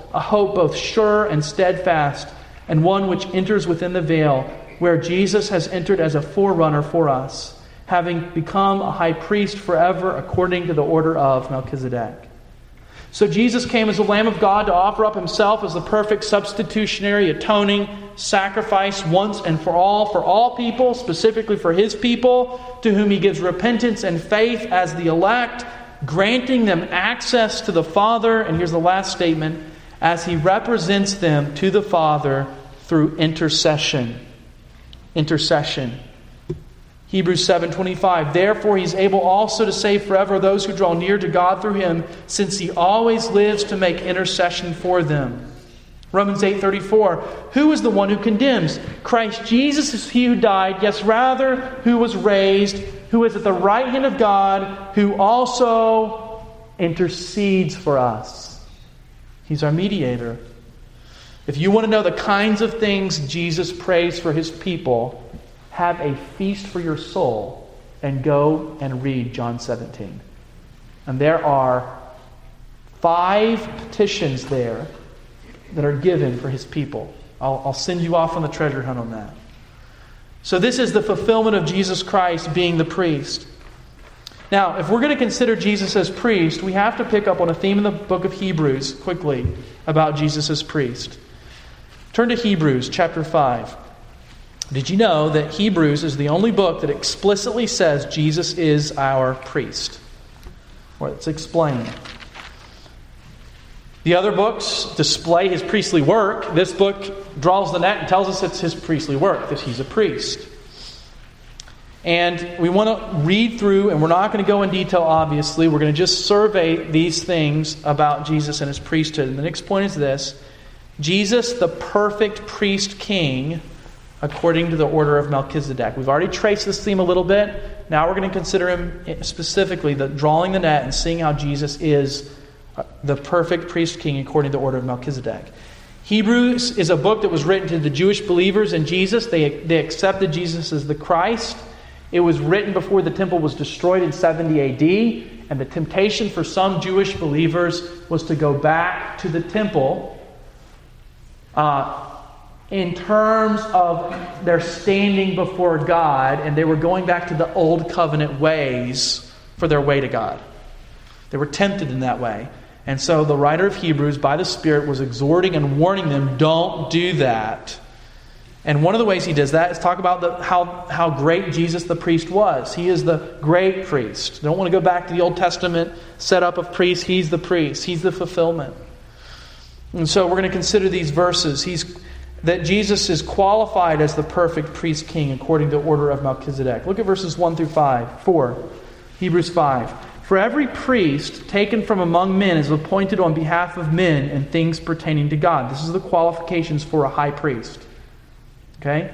a hope both sure and steadfast, and one which enters within the veil, where Jesus has entered as a forerunner for us, having become a high priest forever according to the order of Melchizedek. So Jesus came as the Lamb of God to offer up himself as the perfect substitutionary atoning sacrifice once and for all, for all people, specifically for his people, to whom he gives repentance and faith as the elect, granting them access to the Father. And here's the last statement: as he represents them to the Father through intercession. Intercession. Hebrews seven twenty-five. Therefore he is able also to save forever those who draw near to God through him, since he always lives to make intercession for them. Romans eight thirty-four. Who is the one who condemns? Christ Jesus is he who died, yes, rather, who was raised, who is at the right hand of God, who also intercedes for us. He's our mediator. If you want to know the kinds of things Jesus prays for his people, have a feast for your soul and go and read John seventeen. And there are five petitions there that are given for his people. I'll, I'll send you off on the treasure hunt on that. So this is the fulfillment of Jesus Christ being the priest. Now, if we're going to consider Jesus as priest, we have to pick up on a theme in the book of Hebrews quickly about Jesus as priest. Turn to Hebrews chapter five. Did you know that Hebrews is the only book that explicitly says Jesus is our priest? Or it's explained. The other books display his priestly work. This book draws the net and tells us it's his priestly work, that he's a priest. And we want to read through, and we're not going to go in detail, obviously. We're going to just survey these things about Jesus and his priesthood. And the next point is this: Jesus, the perfect priest king, according to the order of Melchizedek. We've already traced this theme a little bit. Now we're going to consider him specifically, the drawing the net and seeing how Jesus is the perfect priest king according to the order of Melchizedek. Hebrews is a book that was written to the Jewish believers in Jesus. They, they accepted Jesus as the Christ. It was written before the temple was destroyed in seventy A D, and the temptation for some Jewish believers was to go back to the temple uh, in terms of their standing before God, and they were going back to the old covenant ways for their way to God. They were tempted in that way. And so the writer of Hebrews, by the Spirit, was exhorting and warning them, don't do that. And one of the ways he does that is talk about the, how, how great Jesus the priest was. He is the great priest. Don't want to go back to the Old Testament setup of priests. He's the priest. He's the fulfillment. And so we're going to consider these verses. He's that Jesus is qualified as the perfect priest king according to the order of Melchizedek. Look at verses one through five. four. Hebrews five. For every priest taken from among men is appointed on behalf of men in things pertaining to God. This is the qualifications for a high priest. Okay?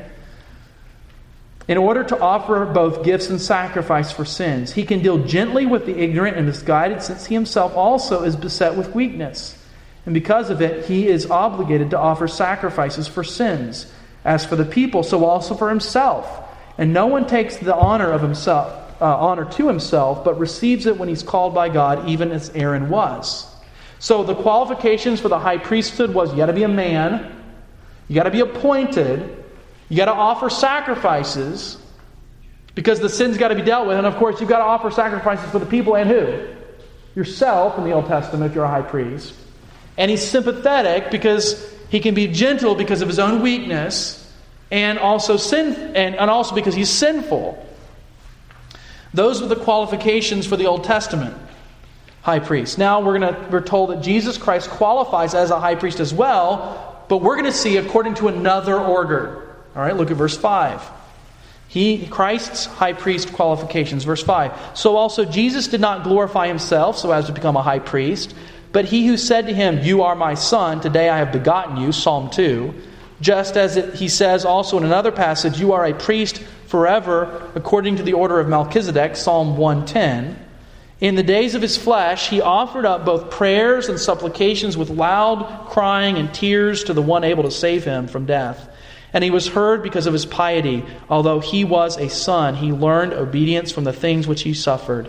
In order to offer both gifts and sacrifice for sins, he can deal gently with the ignorant and misguided, since he himself also is beset with weakness. And because of it, he is obligated to offer sacrifices for sins, as for the people, so also for himself. And no one takes the honor of himself, uh, honor to himself, but receives it when he's called by God, even as Aaron was. So the qualifications for the high priesthood was you got to be a man, you got to be appointed, you got to offer sacrifices, because the sin's got to be dealt with. And of course, you've got to offer sacrifices for the people, and who? Yourself in the Old Testament if you're a high priest. And he's sympathetic because he can be gentle because of his own weakness, and also sin, and, and also because he's sinful. Those were the qualifications for the Old Testament high priest. Now we're gonna we're told that Jesus Christ qualifies as a high priest as well, but we're going to see according to another order. All right, look at verse five. He, Christ's high priest qualifications, verse five. So also Jesus did not glorify himself so as to become a high priest, but he who said to him, "You are my son, today I have begotten you," Psalm two. Just as it, he says also in another passage, "You are a priest forever according to the order of Melchizedek," Psalm one ten. In the days of his flesh, he offered up both prayers and supplications with loud crying and tears to the one able to save him from death. And he was heard because of his piety. Although he was a son, he learned obedience from the things which he suffered.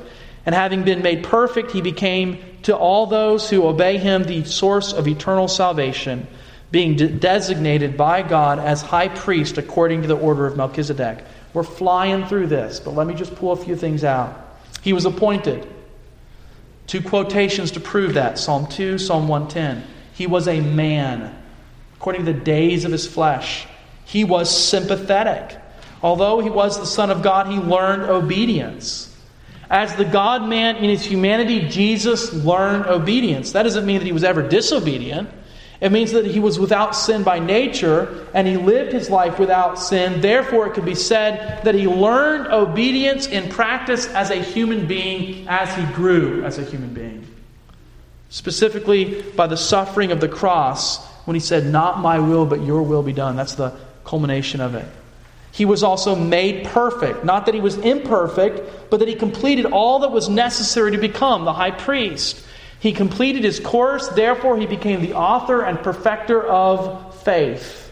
And having been made perfect, he became to all those who obey him the source of eternal salvation, being de- designated by God as high priest according to the order of Melchizedek. We're flying through this, but let me just pull a few things out. He was appointed. Two quotations to prove that. Psalm two, Psalm one ten. He was a man, according to the days of his flesh. He was sympathetic. Although he was the Son of God, he learned obedience. As the God-man in his humanity, Jesus learned obedience. That doesn't mean that he was ever disobedient. It means that he was without sin by nature, and he lived his life without sin. Therefore, it could be said that he learned obedience in practice as a human being as he grew as a human being. Specifically, by the suffering of the cross, when he said, "Not my will, but your will be done." That's the culmination of it. He was also made perfect. Not that he was imperfect, but that he completed all that was necessary to become the high priest. He completed his course, therefore he became the author and perfecter of faith.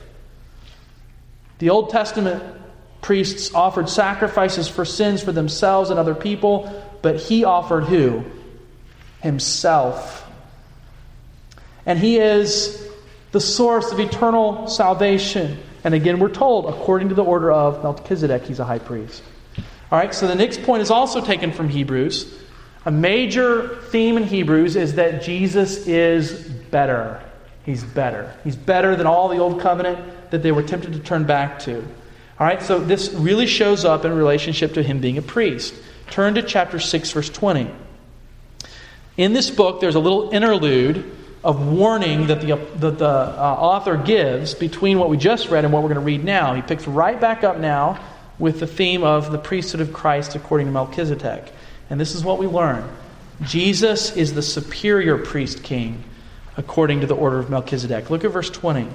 The Old Testament priests offered sacrifices for sins for themselves and other people, but he offered who? Himself. And he is the source of eternal salvation. And again, we're told, according to the order of Melchizedek, he's a high priest. All right, so the next point is also taken from Hebrews. A major theme in Hebrews is that Jesus is better. He's better. He's better than all the old covenant that they were tempted to turn back to. All right, so this really shows up in relationship to him being a priest. Turn to chapter six, verse twenty. In this book, there's a little interlude of warning that the, that the uh, author gives between what we just read and what we're going to read now. He picks right back up now with the theme of the priesthood of Christ according to Melchizedek. And this is what we learn. Jesus is the superior priest king according to the order of Melchizedek. Look at verse twenty.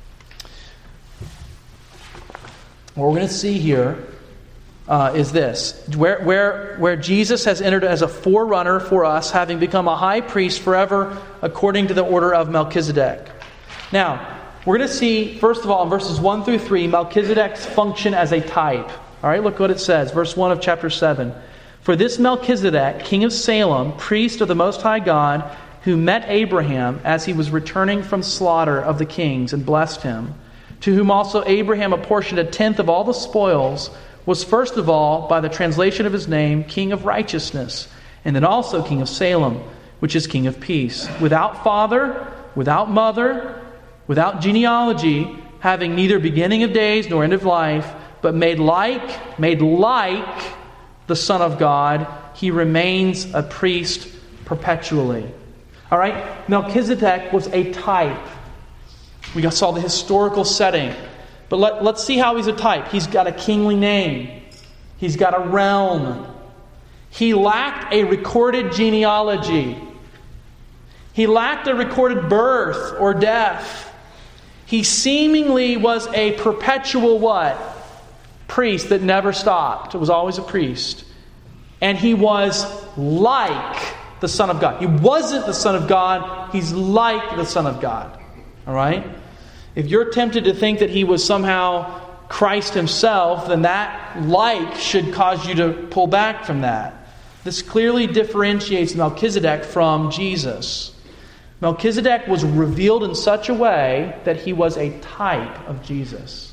What we're going to see here uh, is this. Where, where, where Jesus has entered as a forerunner for us, having become a high priest forever according to the order of Melchizedek. Now, we're going to see, first of all, in verses one through three, Melchizedek's function as a type. All right, look what it says. Verse one of chapter seven. For this Melchizedek, king of Salem, priest of the Most High God, who met Abraham as he was returning from slaughter of the kings and blessed him, to whom also Abraham apportioned a tenth of all the spoils, was first of all, by the translation of his name, king of righteousness, and then also king of Salem, which is king of peace, without father, without mother, without genealogy, having neither beginning of days nor end of life, but made like, made like the Son of God, he remains a priest perpetually. All right, Melchizedek was a type. We saw the historical setting. But let, let's see how he's a type. He's got a kingly name. He's got a realm. He lacked a recorded genealogy. He lacked a recorded birth or death. He seemingly was a perpetual what? Priest that never stopped. It was always a priest. And he was like the Son of God. He wasn't the Son of God. He's like the Son of God. All right? If you're tempted to think that he was somehow Christ himself, then that like should cause you to pull back from that. This clearly differentiates Melchizedek from Jesus. Melchizedek was revealed in such a way that he was a type of Jesus.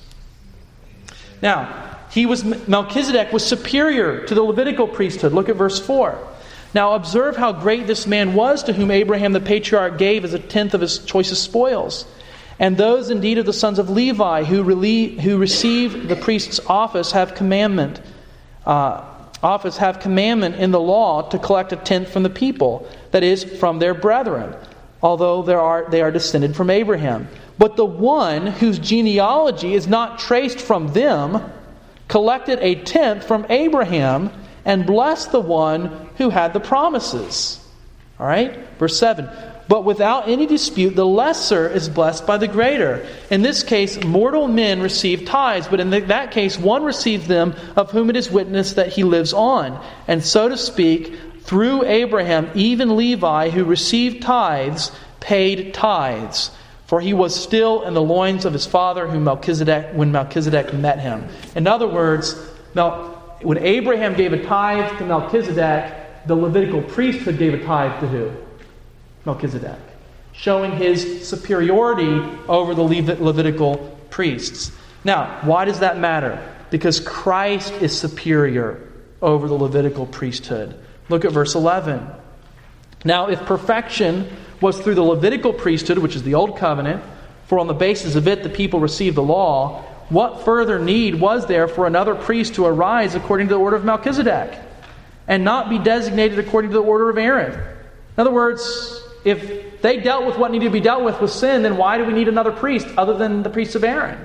Now, he was Melchizedek was superior to the Levitical priesthood. Look at verse four. Now observe how great this man was, to whom Abraham the patriarch gave as a tenth of his choicest spoils. And those indeed of the sons of Levi who, relie- who receive the priest's office have commandment, uh, office have commandment in the law to collect a tenth from the people, that is, from their brethren, although there are they are descended from Abraham. But the one whose genealogy is not traced from them collected a tenth from Abraham and blessed the one who had the promises. All right, verse seven. But without any dispute, the lesser is blessed by the greater. In this case, mortal men receive tithes, but in that case, one receives them of whom it is witnessed that he lives on. And so to speak, through Abraham, even Levi, who received tithes, paid tithes. For he was still in the loins of his father, whom Melchizedek, when Melchizedek met him. In other words, when Abraham gave a tithe to Melchizedek, the Levitical priesthood gave a tithe to who? Melchizedek. Showing his superiority over the Levitical priests. Now, why does that matter? Because Christ is superior over the Levitical priesthood. Look at verse eleven. Now, if perfection was through the Levitical priesthood, which is the Old Covenant, for on the basis of it the people received the law, what further need was there for another priest to arise according to the order of Melchizedek, and not be designated according to the order of Aaron? In other words, if they dealt with what needed to be dealt with with sin, then why do we need another priest other than the priest of Aaron?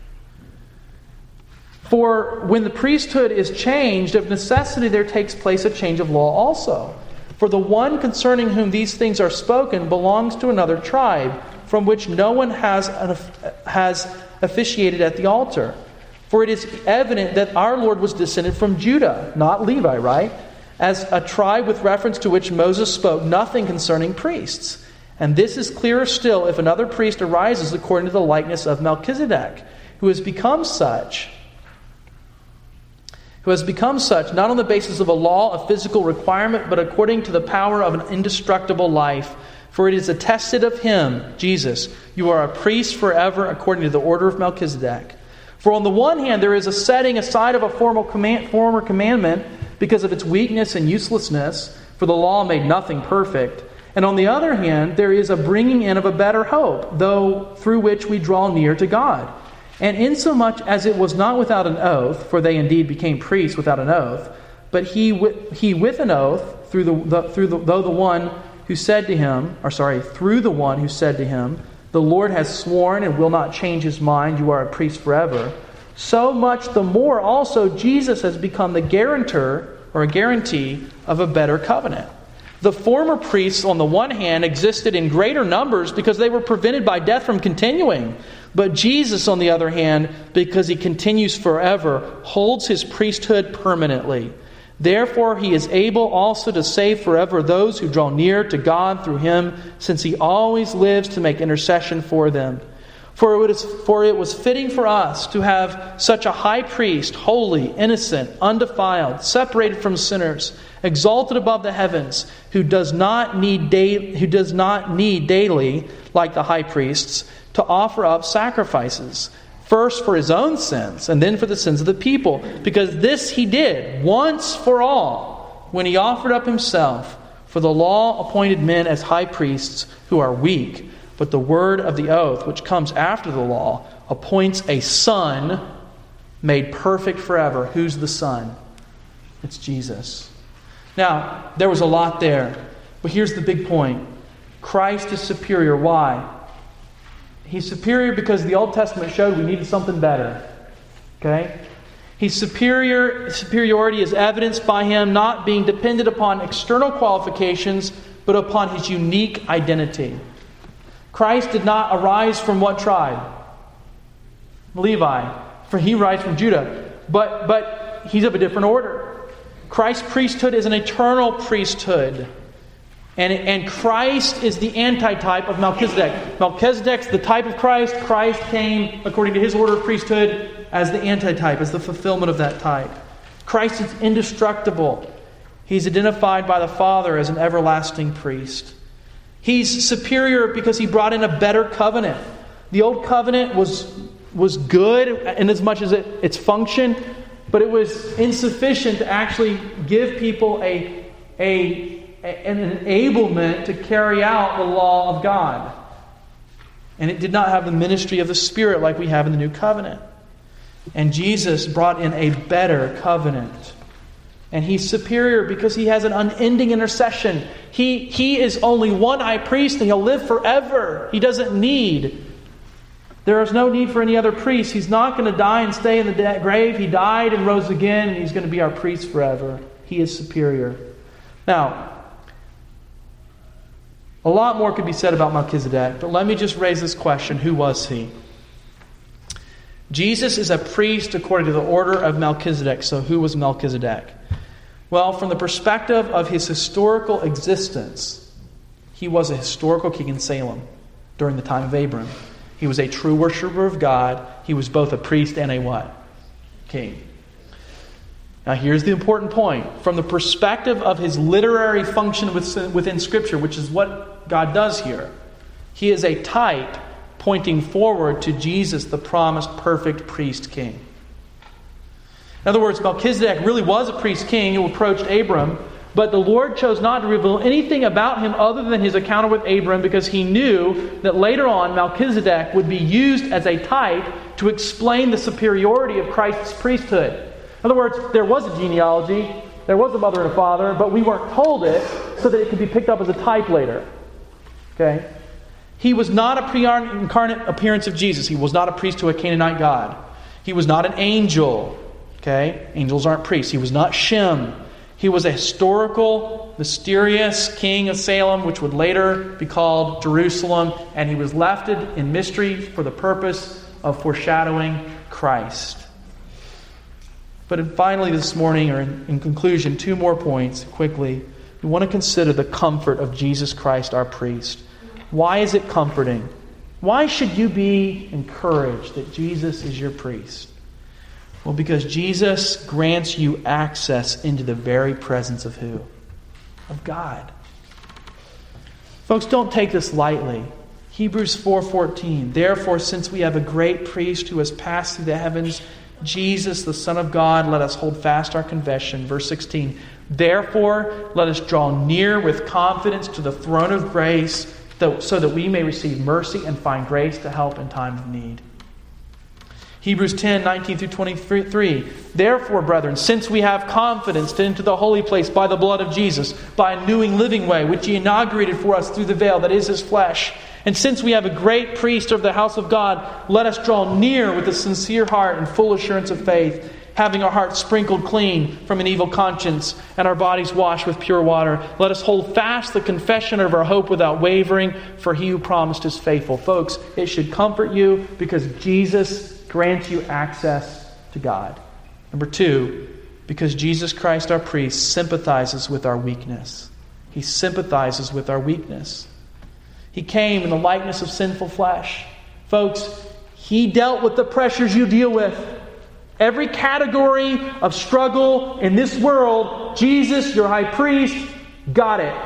For when the priesthood is changed, of necessity there takes place a change of law also. For the one concerning whom these things are spoken belongs to another tribe, from which no one has, an, has officiated at the altar. For it is evident that our Lord was descended from Judah, not Levi, right? As a tribe with reference to which Moses spoke nothing concerning priests. And this is clearer still if another priest arises according to the likeness of Melchizedek, who has become such, who has become such not on the basis of a law of physical requirement, but according to the power of an indestructible life. For it is attested of him, Jesus, you are a priest forever according to the order of Melchizedek. For on the one hand, there is a setting aside of a formal command, former commandment because of its weakness and uselessness, for the law made nothing perfect. And on the other hand, there is a bringing in of a better hope, though through which we draw near to God. And insomuch as it was not without an oath, for they indeed became priests without an oath, but he with, he with an oath, through the, the through the though the one who said to him, or sorry, through the one who said to him, the Lord has sworn and will not change his mind, you are a priest forever. So much the more also Jesus has become the guarantor or a guarantee of a better covenant. The former priests, on the one hand, existed in greater numbers because they were prevented by death from continuing. But Jesus, on the other hand, because he continues forever, holds his priesthood permanently. Therefore, he is able also to save forever those who draw near to God through him, since he always lives to make intercession for them. For it, is, for it was fitting for us to have such a high priest, holy, innocent, undefiled, separated from sinners, exalted above the heavens, who does not need da- who does not need daily, like the high priests, to offer up sacrifices, first for his own sins, and then for the sins of the people. Because this he did once for all, when he offered up himself. For the law appointed men as high priests who are weak, but the word of the oath, which comes after the law, appoints a son made perfect forever. Who's the Son? It's Jesus. Now, there was a lot there, but here's the big point. Christ is superior. Why? He's superior because the Old Testament showed we needed something better. Okay? He's superior. Superiority is evidenced by him not being dependent upon external qualifications, but upon his unique identity. Christ did not arise from what tribe? Levi. For he rises from Judah. But, but he's of a different order. Christ's priesthood is an eternal priesthood. And, and Christ is the antitype of Melchizedek. Melchizedek's the type of Christ. Christ came, according to his order of priesthood, as the antitype, as the fulfillment of that type. Christ is indestructible. He's identified by the Father as an everlasting priest. He's superior because he brought in a better covenant. The old covenant was, was good in as much as it, its function, but it was insufficient to actually give people a, a, an enablement to carry out the law of God. And it did not have the ministry of the Spirit like we have in the new covenant. And Jesus brought in a better covenant. And he's superior because he has an unending intercession. He, he is only one high priest and he'll live forever. He doesn't need. There is no need for any other priest. He's not going to die and stay in the de- grave. He died and rose again, and he's going to be our priest forever. He is superior. Now, a lot more could be said about Melchizedek, but let me just raise this question. Who was he? Jesus is a priest according to the order of Melchizedek. So who was Melchizedek? Well, from the perspective of his historical existence, he was a historical king in Salem during the time of Abram. He was a true worshiper of God. He was both a priest and a what? King. Now here's the important point. From the perspective of his literary function within Scripture, which is what God does here, he is a type pointing forward to Jesus, the promised perfect priest king. In other words, Melchizedek really was a priest king who approached Abram, but the Lord chose not to reveal anything about him other than his encounter with Abram, because he knew that later on Melchizedek would be used as a type to explain the superiority of Christ's priesthood. In other words, there was a genealogy, there was a mother and a father, but we weren't told it so that it could be picked up as a type later. Okay? He was not a pre-incarnate appearance of Jesus. He was not a priest to a Canaanite god. He was not an angel. Okay? Angels aren't priests. He was not Shem. He was a historical, mysterious king of Salem, which would later be called Jerusalem, and he was left in mystery for the purpose of foreshadowing Christ. But finally this morning, or in, in conclusion, two more points quickly. We want to consider the comfort of Jesus Christ, our priest. Why is it comforting? Why should you be encouraged that Jesus is your priest? Well, because Jesus grants you access into the very presence of who? Of God. Folks, don't take this lightly. Hebrews four fourteen. Therefore, since we have a great priest who has passed through the heavens, Jesus, the Son of God, let us hold fast our confession. Verse sixteen. Therefore, let us draw near with confidence to the throne of grace, so that we may receive mercy and find grace to help in time of need. Hebrews ten nineteen through twenty-three. Therefore, brethren, since we have confidence to enter the holy place by the blood of Jesus, by a new and living way, which He inaugurated for us through the veil, that is His flesh, and since we have a great priest of the house of God, let us draw near with a sincere heart and full assurance of faith, having our hearts sprinkled clean from an evil conscience and our bodies washed with pure water. Let us hold fast the confession of our hope without wavering, for He who promised is faithful. Folks, it should comfort you because Jesus grants you access to God. Number two, because Jesus Christ, our priest, sympathizes with our weakness. He sympathizes with our weakness. He came in the likeness of sinful flesh. Folks, He dealt with the pressures you deal with. Every category of struggle in this world, Jesus, your high priest, got it.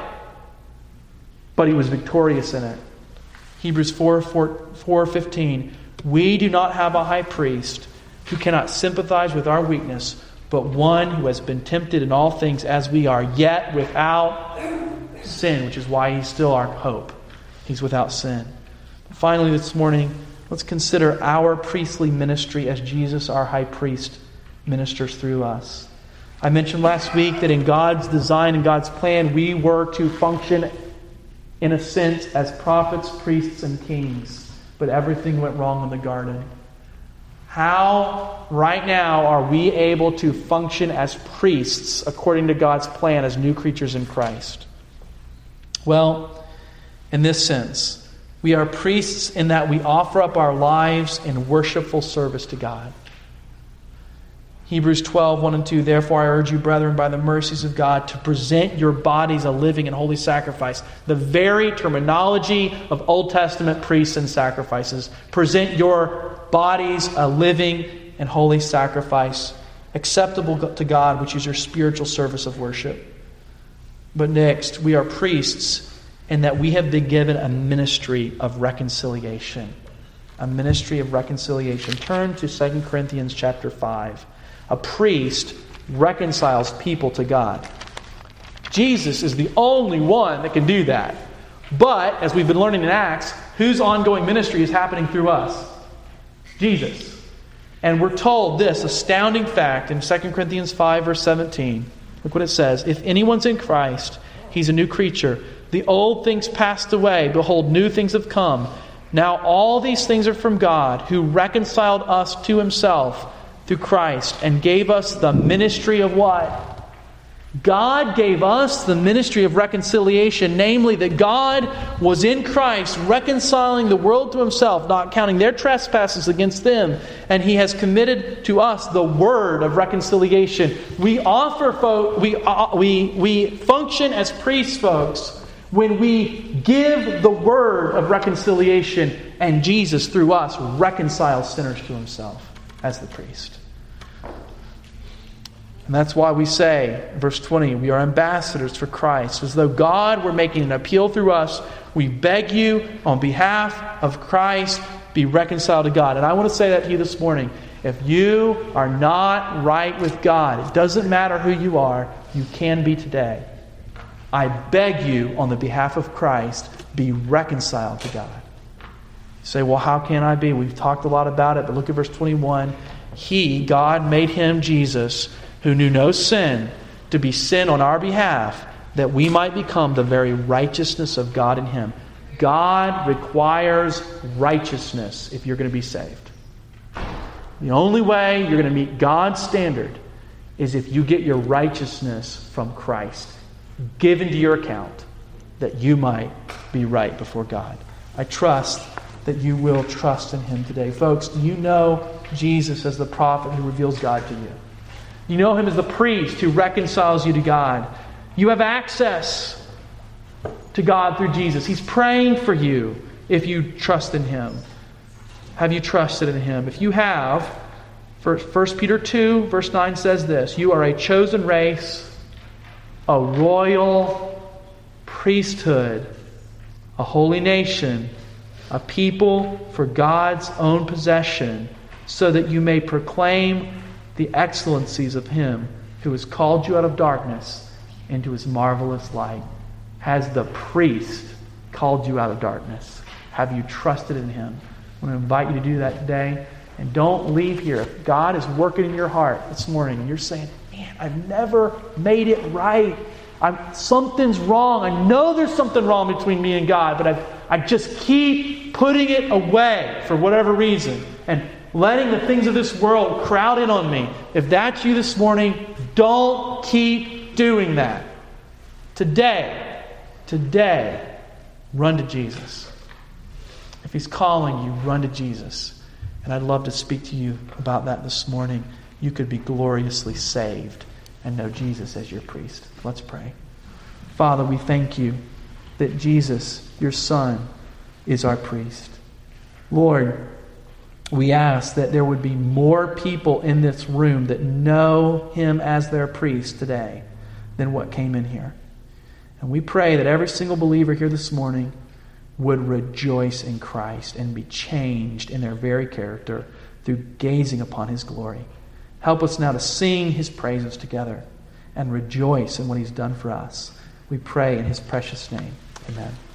But He was victorious in it. Hebrews four fifteen. We do not have a high priest who cannot sympathize with our weakness, but one who has been tempted in all things as we are, yet without sin, which is why He's still our hope. He's without sin. Finally, this morning, let's consider our priestly ministry as Jesus, our high priest, ministers through us. I mentioned last week that in God's design and God's plan, we were to function, in a sense, as prophets, priests, and kings. But everything went wrong in the garden. How, right now, are we able to function as priests according to God's plan as new creatures in Christ? Well, in this sense, we are priests in that we offer up our lives in worshipful service to God. Hebrews twelve, one and two, therefore I urge you, brethren, by the mercies of God, to present your bodies a living and holy sacrifice. The very terminology of Old Testament priests and sacrifices. Present your bodies a living and holy sacrifice, acceptable to God, which is your spiritual service of worship. But next, we are priests in that we have been given a ministry of reconciliation. A ministry of reconciliation. Turn to Second Corinthians chapter five. A priest reconciles people to God. Jesus is the only one that can do that. But, as we've been learning in Acts, whose ongoing ministry is happening through us? Jesus. And we're told this astounding fact in Second Corinthians five, verse seventeen. Look what it says. If anyone's in Christ, he's a new creature. The old things passed away. Behold, new things have come. Now all these things are from God, who reconciled us to Himself through Christ and gave us the ministry of what? God gave us the ministry of reconciliation, namely that God was in Christ reconciling the world to Himself, not counting their trespasses against them, and He has committed to us the word of reconciliation. We offer, folk, we uh, we we function as priests, folks, when we give the word of reconciliation, and Jesus through us reconciles sinners to Himself as the priest. And that's why we say, verse twenty, we are ambassadors for Christ. As though God were making an appeal through us, we beg you on behalf of Christ, be reconciled to God. And I want to say that to you this morning. If you are not right with God, it doesn't matter who you are, you can be today. I beg you on the behalf of Christ, be reconciled to God. You say, well, how can I be? We've talked a lot about it, but look at verse twenty-one. He, God, made him, Jesus, who knew no sin, to be sin on our behalf, that we might become the very righteousness of God in him. God requires righteousness if you're going to be saved. The only way you're going to meet God's standard is if you get your righteousness from Christ, given to your account, that you might be right before God. I trust that you will trust in him today. Folks, do you know Jesus as the prophet who reveals God to you? You know him as the priest who reconciles you to God. You have access to God through Jesus. He's praying for you if you trust in him. Have you trusted in him? If you have, First Peter two, verse nine says this, you are a chosen race, a royal priesthood, a holy nation, a people for God's own possession, so that you may proclaim the excellencies of him who has called you out of darkness into his marvelous light. Has the priest called you out of darkness? Have you trusted in him? I want to invite you to do that today. And don't leave here. If God is working in your heart this morning and you're saying, man, I've never made it right. I'm, something's wrong. I know there's something wrong between me and God, but I, I just keep putting it away for whatever reason and letting the things of this world crowd in on me. If that's you this morning, don't keep doing that. Today, today, run to Jesus. If he's calling you, run to Jesus. And I'd love to speak to you about that this morning. You could be gloriously saved and know Jesus as your priest. Let's pray. Father, we thank you that Jesus, your Son, is our priest. Lord, we ask that there would be more people in this room that know him as their priest today than what came in here. And we pray that every single believer here this morning would rejoice in Christ and be changed in their very character through gazing upon his glory. Help us now to sing his praises together and rejoice in what he's done for us. We pray in his precious name. Amen.